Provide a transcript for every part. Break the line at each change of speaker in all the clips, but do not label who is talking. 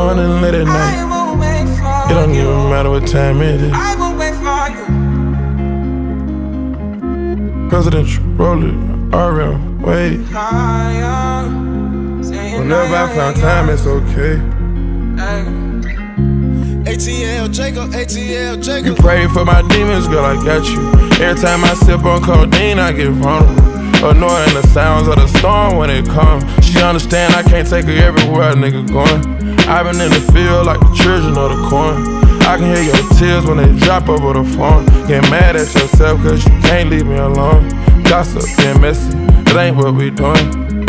morning, late at night. It don't even matter what time it is.
I will wait for you.
Presidential rolling, RM, wait. Whenever I found time, it's okay.
ATL Jacob, ATL Jacob.
You pray for my demons, girl, I got you. Every time I sip on codeine, I get vulnerable. Annoying the sounds of the storm when it comes. She understand I can't take her everywhere a nigga going. I've been in the field like the children of the corn. I can hear your tears when they drop over the phone. Get mad at yourself cause you can't leave me alone. Gossip and messy, it ain't what we doing.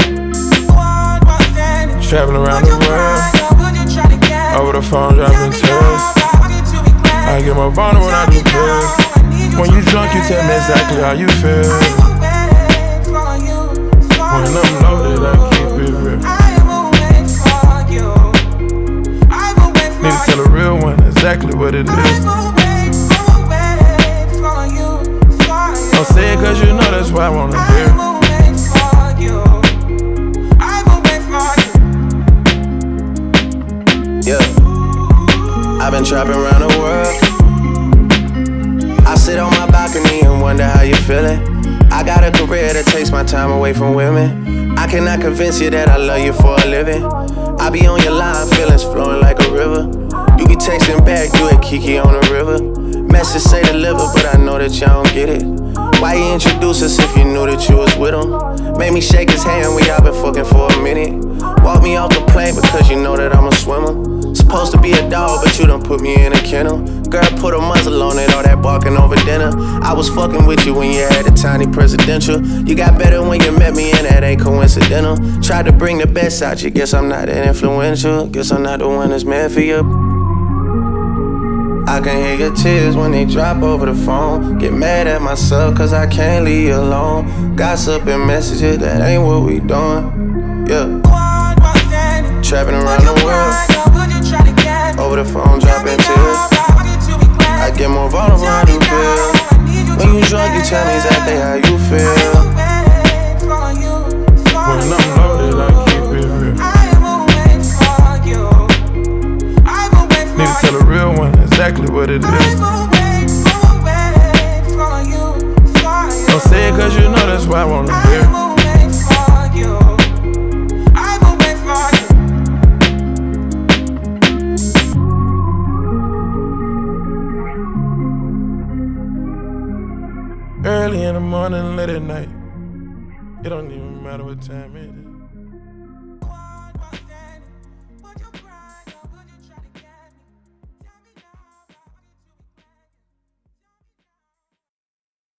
Traveling around the world, over the phone dropping tears. I get more vulnerable when I do pills. When you drunk you tell me exactly how you feel. When I'm loaded I keep it real. Need to tell a real one exactly what it is. Don't say it cause you know that's why I wanna hear.
Yeah, I've been trapping around the world. I sit on my balcony and wonder how you feeling. I got a career that takes my time away from women. I cannot convince you that I love you for a living. I be on your line, feelings flowing like a river. You be texting back, you at Kiki on the river. Message say deliver, but I know that y'all don't get it. Why you introduce us if you knew that you was with him? Made me shake his hand, we all been fucking for a minute. Walk me off the plane because you know that I'm a swimmer. Supposed to be a dog, but you done put me in a kennel. Girl, put a muzzle on it, all that barking over dinner. I was fucking with you when you had a tiny presidential. You got better when you met me, and that ain't coincidental. Tried to bring the best out you, guess I'm not that influential. Guess I'm not the one that's meant for you. I can hear your tears when they drop over the phone. Get mad at myself cause I can't leave you alone. Gossip and messages, that ain't what we doing. Yeah. Trapping around the world, over the phone dropping tears. I get more vulnerable when I do pills. When you drunk you tell me exactly how you feel.
When I'm loaded I keep it real. Need to tell a real one exactly what it is. Don't say it cause you know that's why I wanna hear. Early in the morning, late at night. It don't even matter what time it is.